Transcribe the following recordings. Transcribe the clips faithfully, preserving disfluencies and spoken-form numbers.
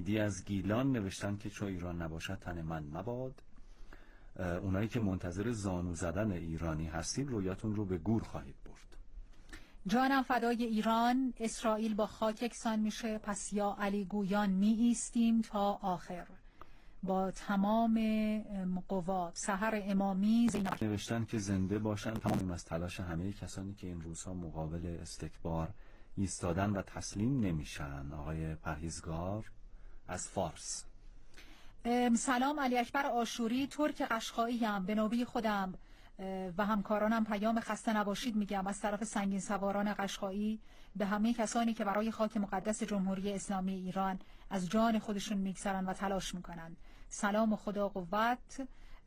وحیدی از گیلان نوشتن که چو ایران نباشد تن من مباد. اونایی که منتظر زانو زدن ایرانی هستید رویاتون رو به گور خواهید برد. جانم فدای ایران، اسرائیل با خاک یکسان میشه، پس یا علی گویان می ایستیم تا آخر با تمام قوا. سحر امامی زینب نوشتن که زنده باشن تمام از تلاش همه کسانی که این روزها مقابل استکبار ایستادن و تسلیم نمیشن. آقای پرهیزگار از فارس. سلام، علی اکبر آشوری، ترک قشقایی ام. به نوبه خودم و همکارانم پیام خسته نباشید میگم از طرف سنگین سواران قشقایی به همه کسانی که برای خاک مقدس جمهوری اسلامی ایران از جان خودشون میگذرن و تلاش میکنن. سلام و خدا قوت.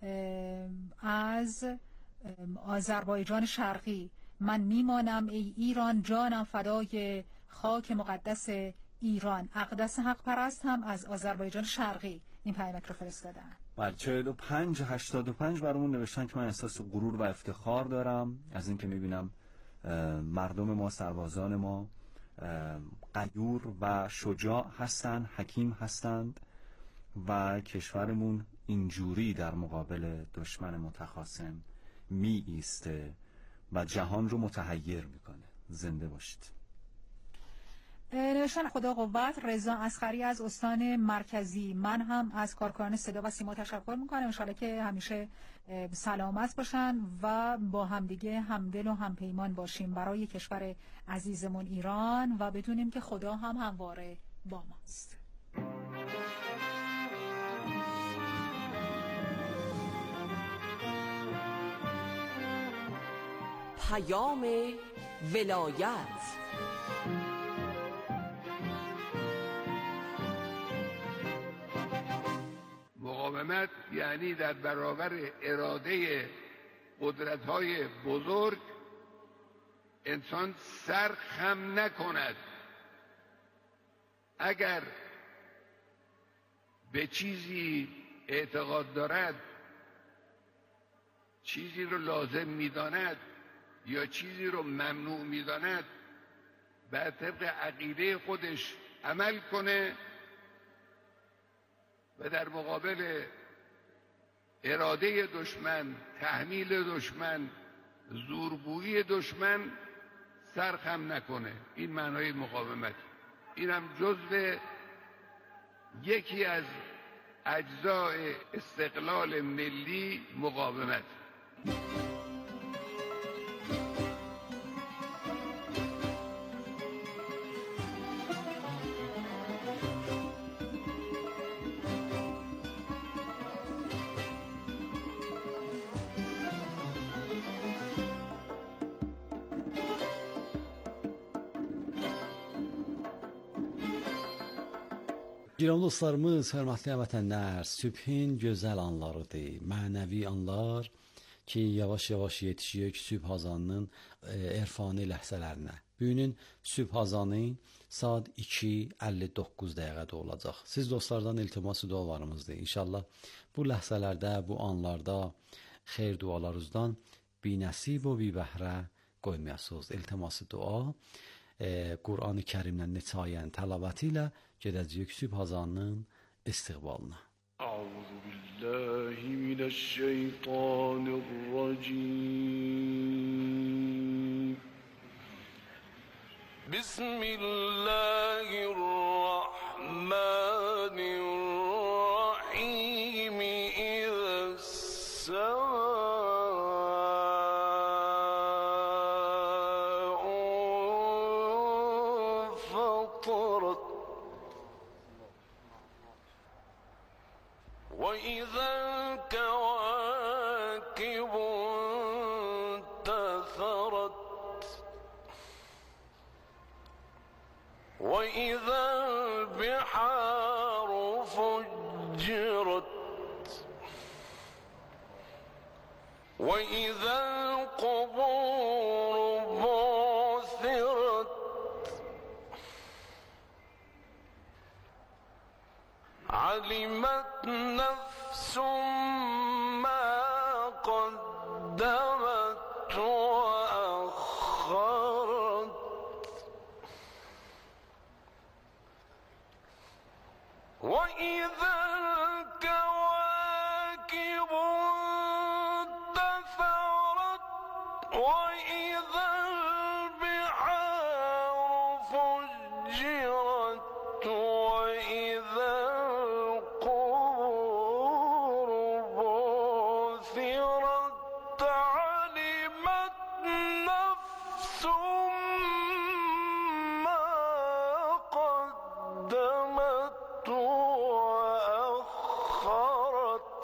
از آذربایجان شرقی، من میمانم ای ایران، جانم فدای خاک مقدس ایران. اقدس حق پرست هم از آذربایجان شرقی این پیامک رو فرستادن. بله، چهل و پنج هشتاد و پنج برامون نوشتن که من احساس غرور و افتخار دارم از این که میبینم مردم ما، سربازان ما غیور و شجاع هستند، حکیم هستند و کشورمون اینجوری در مقابل دشمن متخاصم می ایسته و جهان رو متحیر میکنه. زنده باشید. نوشتن خدا قوت. رضا اصغری از استان مرکزی، من هم از کارکنان صدا و سیما تشکر میکنم، ان شاءالله که همیشه سلامت باشن و با همدیگه همدل و همپیمان باشیم برای کشور عزیزمون ایران و بدونیم که خدا هم همواره با ماست. پیام ولایت. مقاومت یعنی در برابر اراده قدرت‌های بزرگ انسان سر خم نکند. اگر به چیزی اعتقاد دارد، چیزی رو لازم می‌داند یا چیزی رو ممنوع می‌داند، بر طبق عقیده خودش عمل کنه و در مقابل اراده دشمن، تحمیل دشمن، زورگویی دشمن سرخم نکنه. این معنای مقاومت. این هم جزو یکی از اجزای استقلال ملی مقاومت. Girəvli dostlarımız, hörmətli vətənlər, sübhin gözəl anlarıdır, mənəvi anlar ki, yavaş-yavaş yetişiyor sübh azanının erfani ləhzələrinə. Bugünün sübh azanı saat iki əlli doqquz dəqiqədə olacaq. Siz dostlardan iltiması dualarımızdır. İnşallah bu ləhzələrdə, bu anlarda xeyr dualarınızdan binəsib və bibəhrə qoymayasınız. İltiması dua Qur'an-ı Kərimlə neçə ayənin təlavəti ilə gedəcəyik sübh azanının istiqbalına. Əuzu billahi minəşşeytanirracim. Bismillahirrahmanirrahim. وإذا الكواكب انتثرت وإذا البحار فجرت وإذا القبور بعثرت علمت نفس ما قدمت وأخرت وإذا الكواكب انتثرت وإذا البحار فجرت وإذا القبور بعثرت علمت نفس ما قدمت وأخرت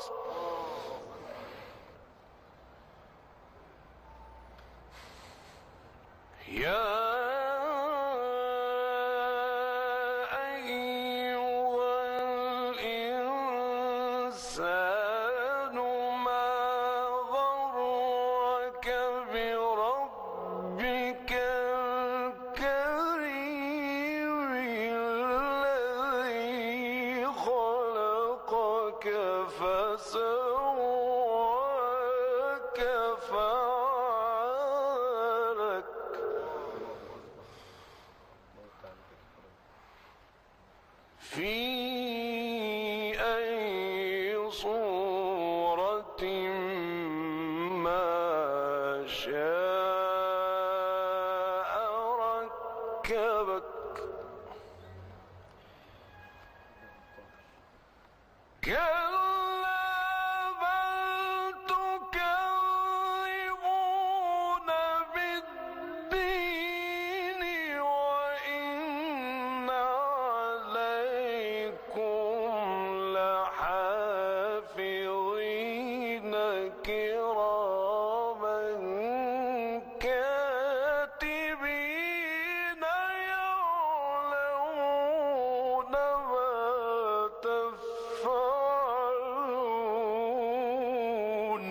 يا أيها الإنسان ما غرك بربك الكريم الذي خلقك فسواك فعلك في أي صورة ما شاء ركبك كلا بل تكذبون بالدين وإن عليكم لحافظين كراما كاتبين يعلمون ما تفعلون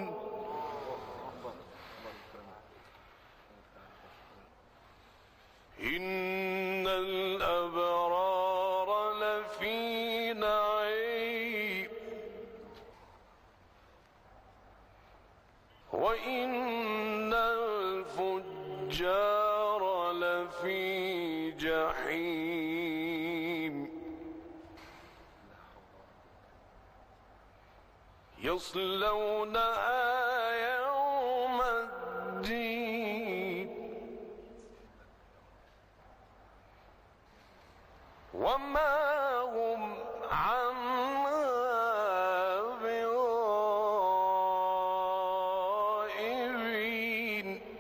إن الأبرار لفي نعيم وإن الفجار لفي جحيم يصلونها يوم الدين وما هم عنها بغائبين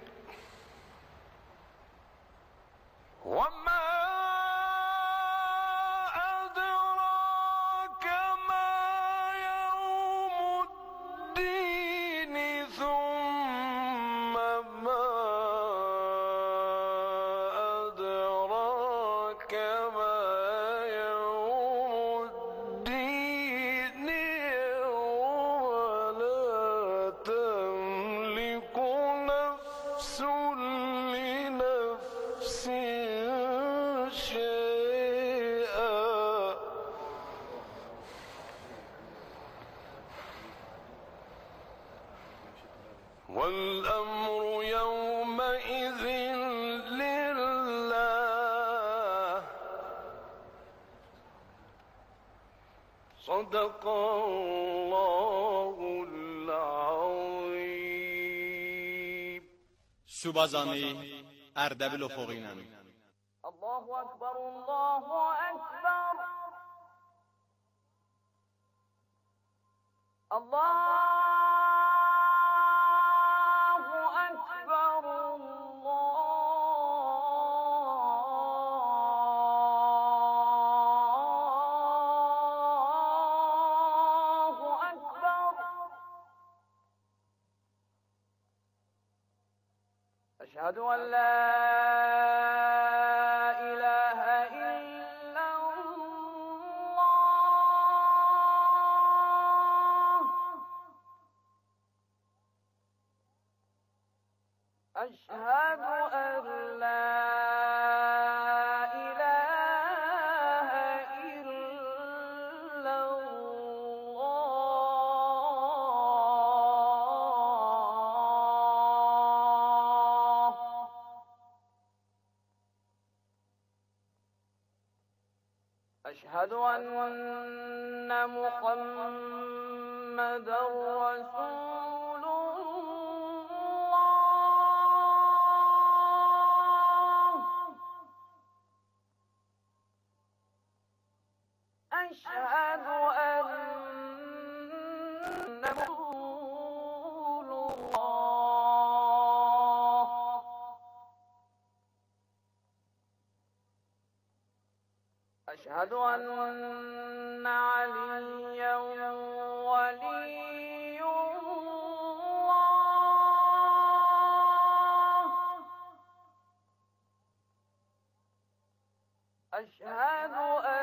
وما أدراك ما يوم الدين ثم ما أدراك ما يوم الدين يوم لا تملك نفس لنفس شيئا والأمر يومئذ لله صدق الله العظيم. سوبازانی اردبیل افقینم. الله أكبر الله أكبر الله أكبر الله أكبر أشهد أن لا إله إلا الله أشهد أن لا إله إلا الله أشهد أن محمدا رسول الله. أشهد أن رسول الله. أشهد أن عليا ولي الله. أشهد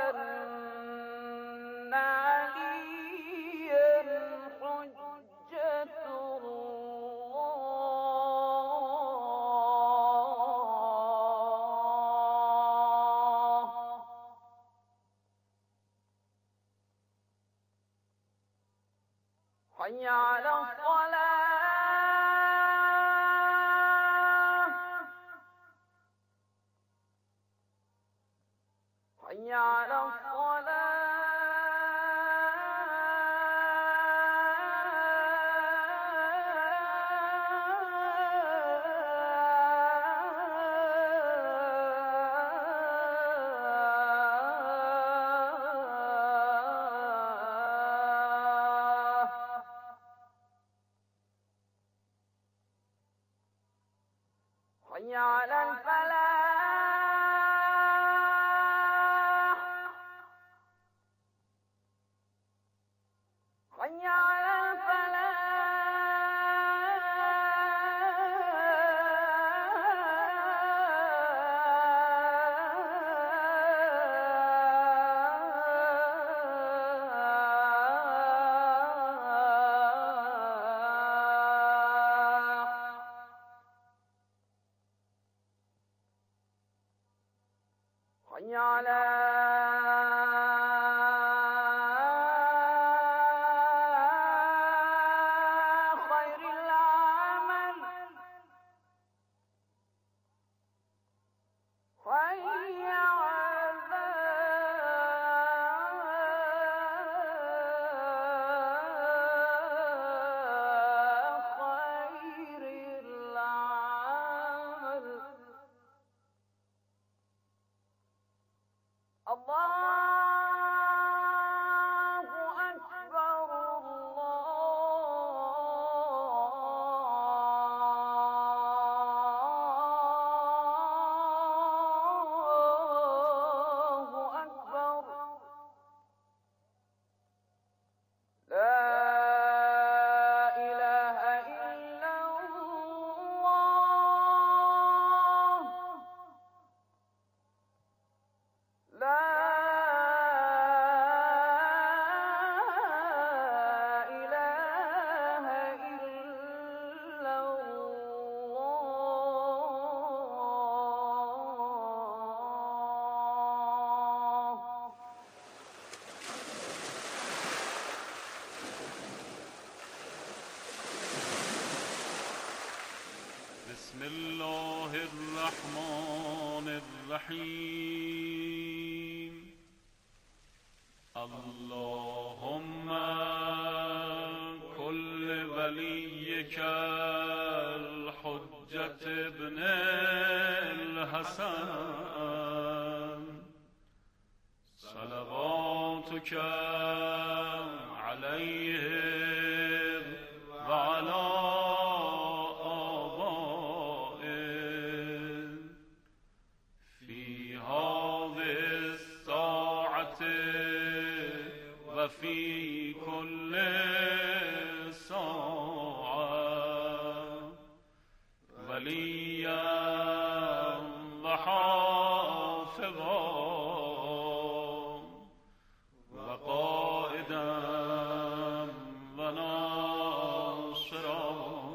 أن عليا حجة الله. حي على الصلاة. حي على الصلاة. حي على الفلاح. حي على الفلاح. حي على خير العمل. حي على خير العمل. الله أكبر الله أكبر. لا إله إلا الله. لا إله إلا الله. بسم الله الرحمن الرحيم. اللهم كل وليك الحجة ابن الحسن صلواتك عليه وعلى آبائه في هذه الساعة وفي كل ساعة وليا وحافظا وقائدا وناصرا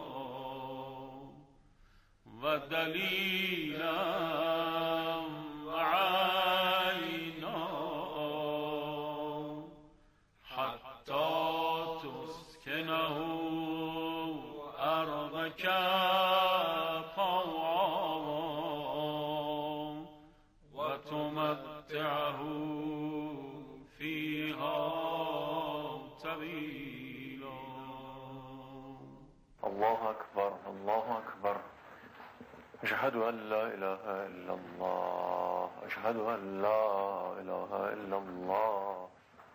ودليلا وعينا حتى تسكنه أرضك طوعا وتمتعه طويلا. الله أكبر الله أكبر. أشهد أن لا إله إلا الله أشهد أن لا إله إلا الله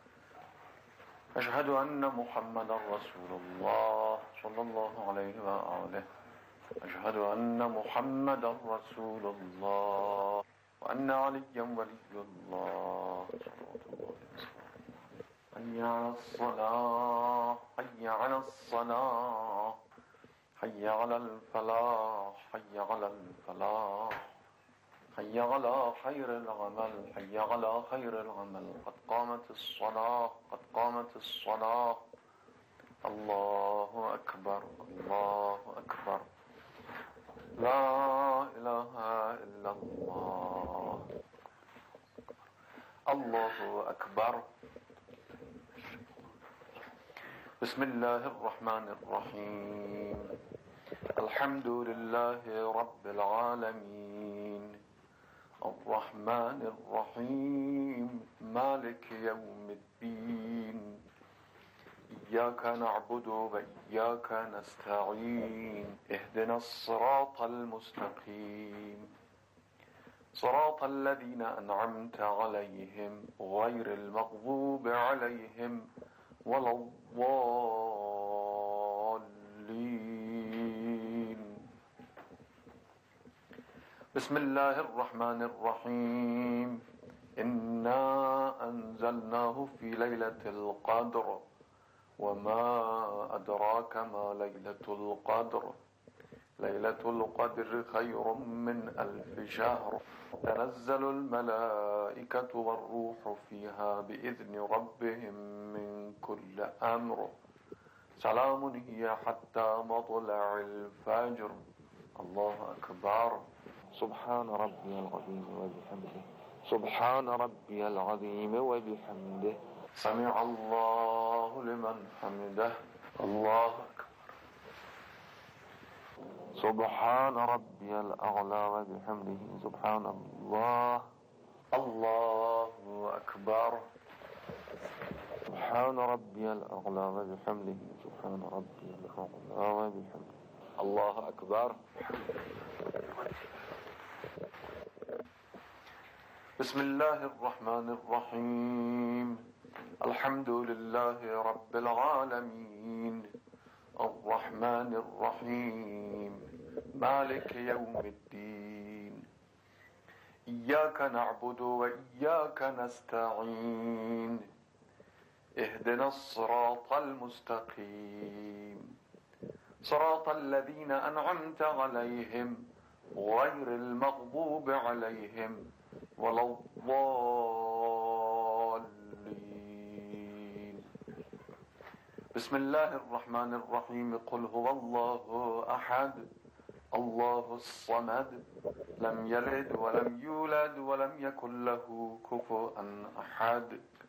أشهد أن محمد رسول الله صلى الله عليه وآله أشهد أن محمد رسول الله وأن عليا ولي الله صلوات الله وسلامه. حي على الصلاة حي على الصلاة حي على الفلاح حي على الفلاح حي على خير العمل حي على خير العمل. قد قامت الصلاة قد قامت الصلاة. الله أكبر الله أكبر. لا إله إلا الله. الله أكبر. بسم الله الرحمن الرحيم. الحمد لله رب العالمين الرحمن الرحيم مالك يوم الدين. إياك نعبد وإياك نستعين. اهدنا الصراط المستقيم صراط الذين أنعمت عليهم غير المغضوب عليهم ولا الضالين. بسم الله الرحمن الرحيم. إنا أنزلناه في ليلة القدر وما أدراك ما ليلة القدر. ليلة القدر خير من ألف شهر. تنزل الملائكة والروح فيها بإذن ربهم من كل أمر. سلام هي حتى مطلع الفجر. الله أكبر. سبحان ربي العظيم وبحمده سبحان ربي العظيم وبحمده. سمع الله لمن حمده. الله أكبر. سبحان ربي الأعلى وبحمده سبحان الله. الله أكبر. سبحان ربي الأعلى وبحمده سبحان ربي الأعلى وبحمده. الله أكبر. بسم الله الرحمن الرحيم. الحمد لله رب العالمين الرحمن الرحيم مالك يوم الدين. إياك نعبد وإياك نستعين. اهدنا الصراط المستقيم صراط الذين أنعمت عليهم غير المغضوب عليهم ولا الضالين. بسم الله الرحمن الرحيم. قل هو الله أحد الله الصمد لم يلد ولم يولد ولم يكن له كفوا أحد.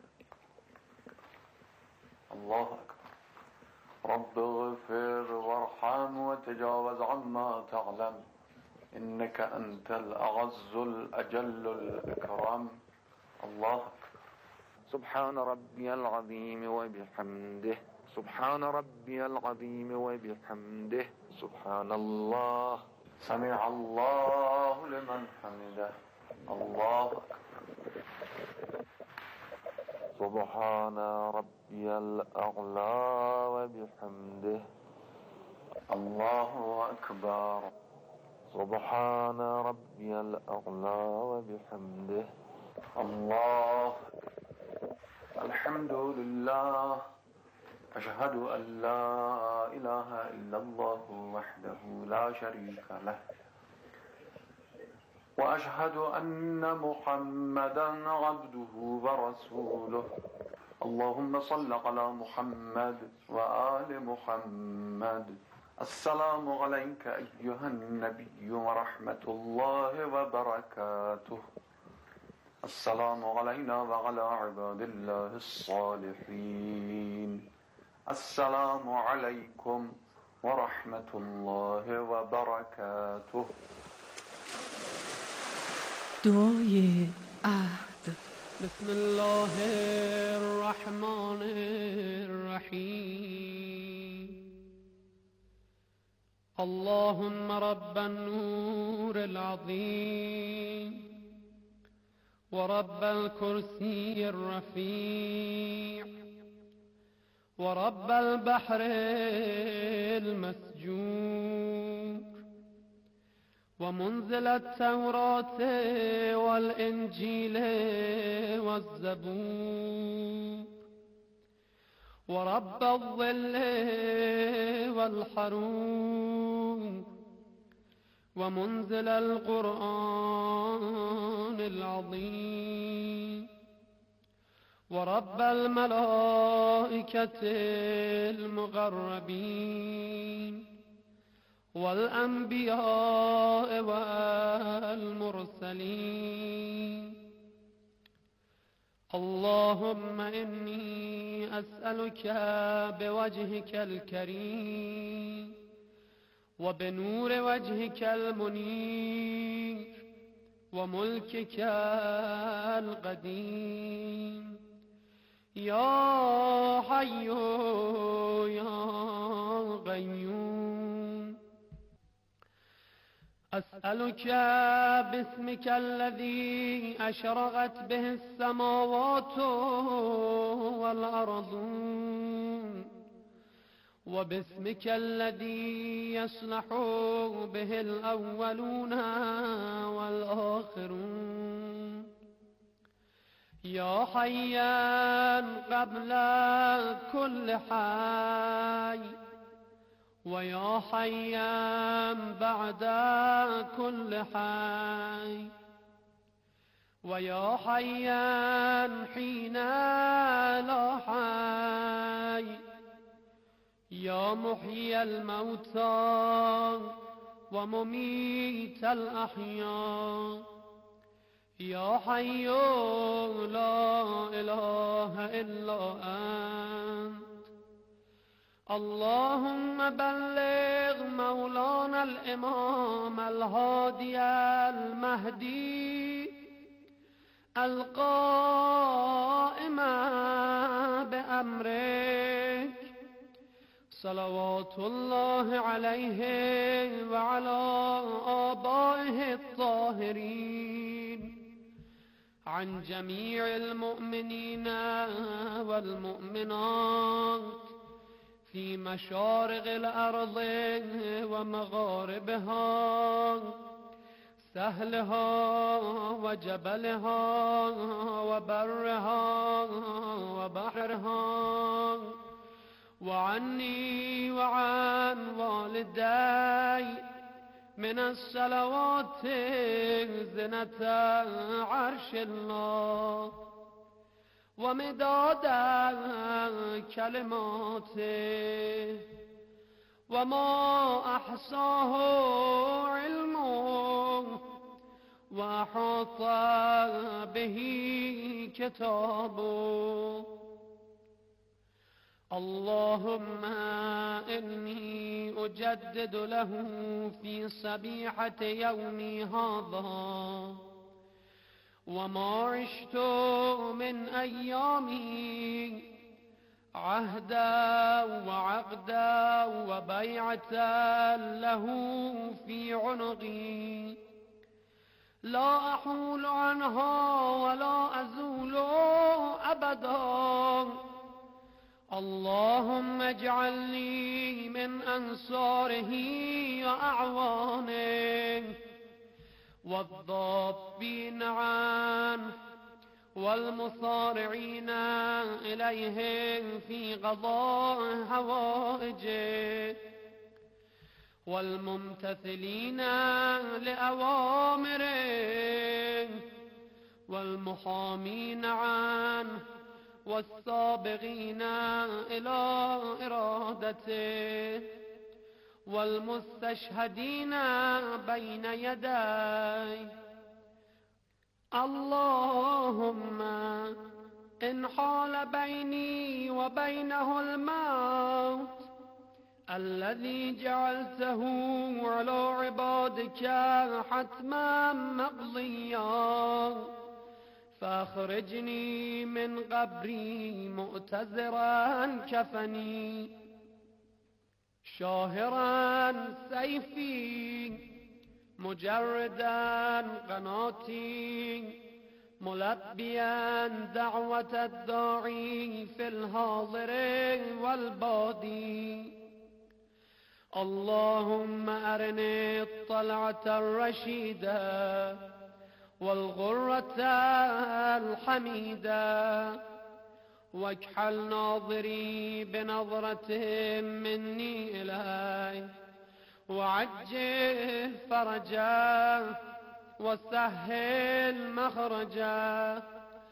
الله أكبر. رب اغفر وارحم وتجاوز عما تعلم إنك أنت الأعز الأجل الأكرم. الله أكبر. سبحان ربي العظيم وبحمده سبحان ربي العظيم وبحمده سبحان الله. سمع الله لمن حمده. الله أكبر. سبحان ربي الأعلى وبحمده. الله أكبر. سبحان ربي الأعلى وبحمده. الله. الحمد لله. أشهد أن لا إله إلا الله وحده لا شريك له وأشهد أن محمدا عبده ورسوله. اللهم صل على محمد وآل محمد. السلام عليك أيها النبي ورحمة الله وبركاته. السلام علينا وعلى عباد الله الصالحين. السلام عليكم ورحمة الله وبركاته. دعای عهد. بسم الله الرحمن الرحیم. اللهم رب النور العظيم ورب الكرسي الرفيع ورب البحر المسجور ومنزل التوراة والإنجيل والزبور ورب الظل والحرور ومنزل القرآن العظيم ورب الملائكة المقربين والأنبياء والمرسلين اللهم إني أسألك بوجهك الكريم وبنور وجهك المنير وملكك القديم يا حي يا قيوم أسألك باسمك الذي أشرقت به السماوات والأرض وباسمك الذي يصلح به الأولون والآخرون يا حيا قبل كل حي ويا حيا بعد كل حي ويا حيا حين لا حي يا محيي الموتى ومميت الأحياء يا حي لا إله إلا أنت اللهم بلغ مولانا الإمام الهادي المهدي القائم بأمرك صلوات الله عليه وعلى آبائه الطاهرين عن جميع المؤمنين والمؤمنات في مشارق الأرض ومغاربها سهلها وجبلها وبرها وبحرها وعني وعن والدي من الصلوات زنة عرش الله ومداد كلماته وما أحصاه علمه وأحاط به كتابه اللهم إني أجدد له في صبيحة يومي هذا وما عشت من أيامي عهدا وعقدا وبيعة له في عنقي لا أحول عنها ولا أزول أبدا اللهم اجعلني من أنصاره وأعوانه والضابين عنه والمصارعين إليه في قضاء حوائجه والممتثلين لأوامره والمحامين عنه والسابقين إلى إرادته والمستشهدين بين يديه اللهم إن حال بيني وبينه الموت الذي جعلته على عبادك حتما مقضيا فأخرجني من قبري مؤتزرا كفني شاهرا سيفي مجردا قناتي ملبيا دعوة الداعي في الحاضر والبادي اللهم أرني الطلعة الرشيدة والغرة الحميدة واكحل ناظري بنظرة مني إلي وعجل فرجا وسهل مخرجا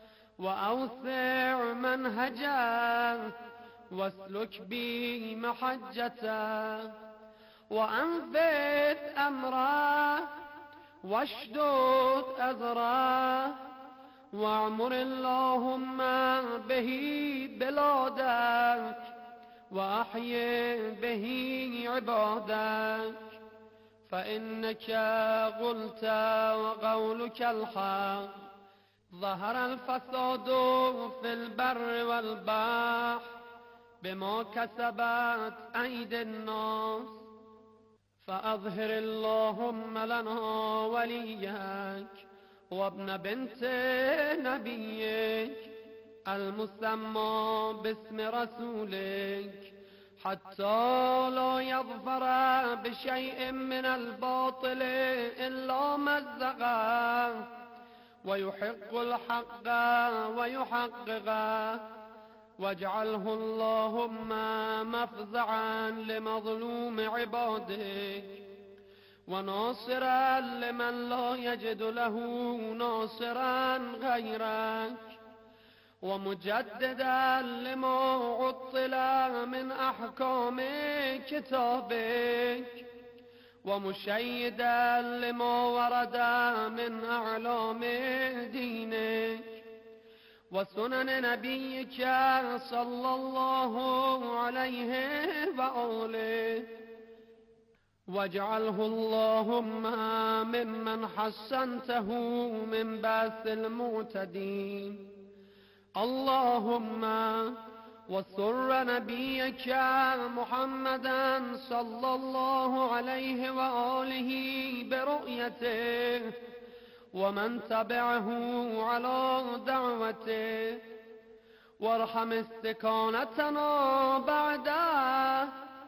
وأوسع منهجا واسلك بي محجتا وأنفذ أمره واشدد أزره واعمر اللهم به بلادك وأحيي به عبادك فإنك قلت وقولك الحق ظهر الفساد في البر والبحر بما كسبت أيدي الناس فأظهر اللهم لنا وليك وابن بنت نبيك المسمى باسم رسولك حتى لا يظفر بشيء من الباطل إلا مزقه ويحق الحق ويحققه واجعله اللهم مفزعا لمظلوم عبادك وناصرا لمن لا يجد له ناصرا غيرك ومجددا لما عطل من أحكام كتابك ومشيدا لما ورد من أعلام دينك وسنن نبيك صلى الله عليه وآله واجعله اللهم ممن حسنته من بأس المعتدين اللهم وسر نبيك محمدا صلى الله عليه وآله برؤيته ومن تبعه على دعوته وارحم استكانتنا بعده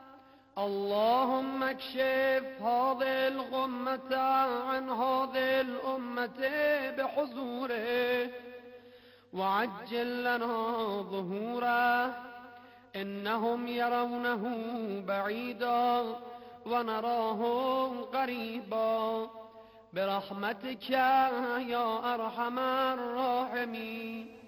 اللهم اكشف هذه الغمة عن هذه الأمة بحضوره وعجل لنا ظهوره إنهم يرونه بعيدا ونراه قريبا برحمتك يا أرحم الراحمين